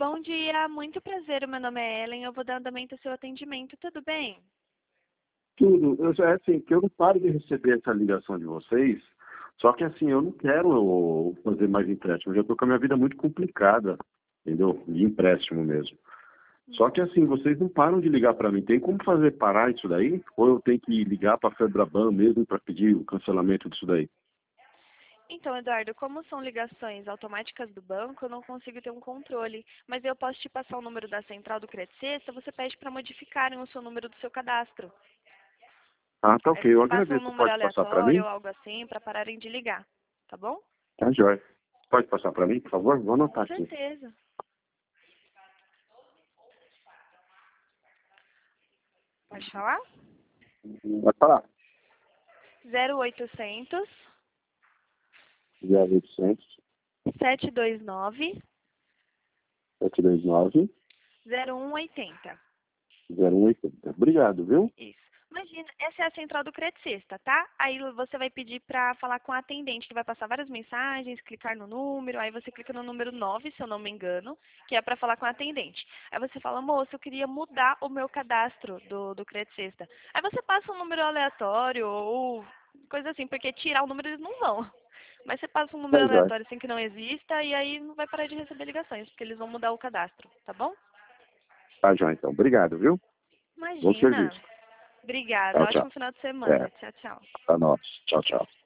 bom dia. Muito prazer, meu nome é Ellen. Eu vou dar andamento ao seu atendimento, tudo bem? Tudo. É assim, que eu não paro de receber essa ligação de vocês, só que assim, eu não quero fazer mais empréstimo. Eu já estou com a minha vida muito complicada, entendeu? De empréstimo mesmo. Só que assim, vocês não param de ligar para mim. Tem como fazer parar isso daí? Ou eu tenho que ligar para a Febraban mesmo para pedir o cancelamento disso daí? Então, Eduardo, como são ligações automáticas do banco, eu não consigo ter um controle. Mas eu posso te passar o número da central do Credit Sexta, você pede para modificarem o seu número do seu cadastro. Ah, tá Aí ok. Eu você passa um agradeço. número Pode passar para mim? aleatório ou algo assim para pararem de ligar, tá bom? Tá, joia. Pode passar para mim, por favor? Vou Com anotar aqui. certeza. Pode falar? Pode falar. 0800 0800 729 729 0180. 0180. Obrigado, viu? Isso. Imagina, essa é a central do Credit Sexta, tá? Aí você vai pedir para falar com a atendente, que vai passar várias mensagens, clicar no número, aí você clica no número 9, se eu não me engano, que é para falar com a atendente. Aí você fala, moça, eu queria mudar o meu cadastro do Credit Sexta. Aí você passa um número aleatório ou coisa assim, porque tirar o número eles não vão. Mas você passa um Tá, número joia. aleatório assim que não exista e aí não vai parar de receber ligações, porque eles vão mudar o cadastro, tá bom? Tá, joia, então. Obrigado, viu? Bom Imagina. serviço. Obrigada. Tchau, tchau. Ótimo final de É, semana. Tchau, tchau. pra nós. Tchau, tchau.